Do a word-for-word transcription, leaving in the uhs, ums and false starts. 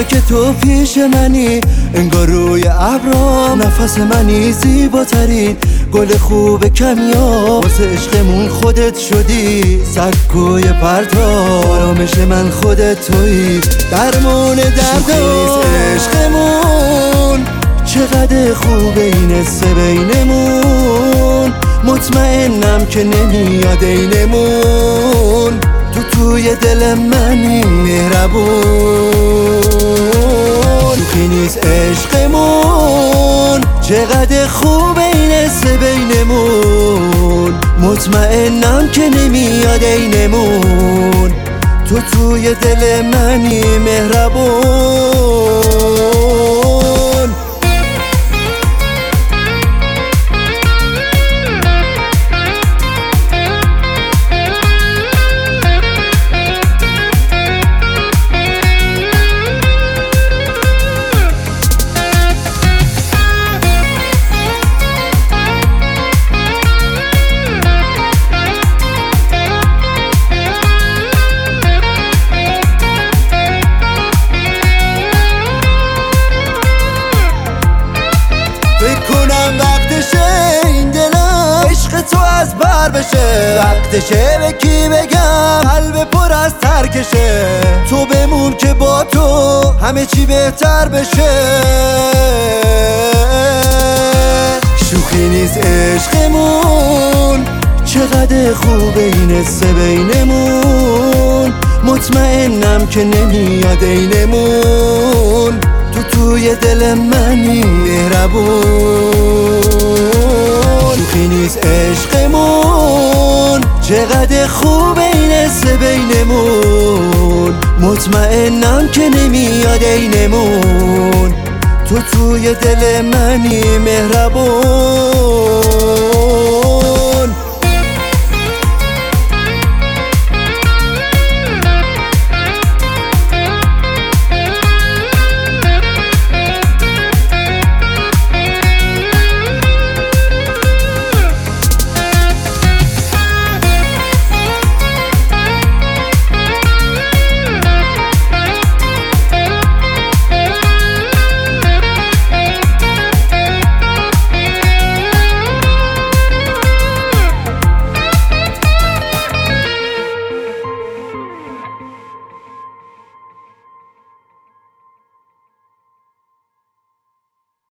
خوبه که تو پیش منی، انگار روی ابرام نفس منی، زیباترین گل خوب کمیاب. واسه عشقمون خودت شدی سکوی پرتاب، آرامش من خودت تویی، درمون دردام. عشقمون چقدر خوبه این حس بینمون، مطمئنم که نمیاد اینمون. تو توی دل منی مهربون، شوخی نیست عشقمون. چقدر خوبه این حس بینمون، مطمئنم که نمیاد اینمون. تو توی دل منی مهربون. وقتشه این دلم عشق تو از بر بشه، وقتشه به کی بگم قلب پر از ترکشه. تو بمون که با تو همه چی بهتر بشه. شوخی نیست عشقمون، چقدر خوبه این حس بینمون، مطمئنم که نمیاد اینمون. تو توی دل منی مهربون، شوخی نیست عشقمون. چقدر خوبه این حس بینمون، مطمئنم که نمیاد اینمون. تو توی دل منی مهربون.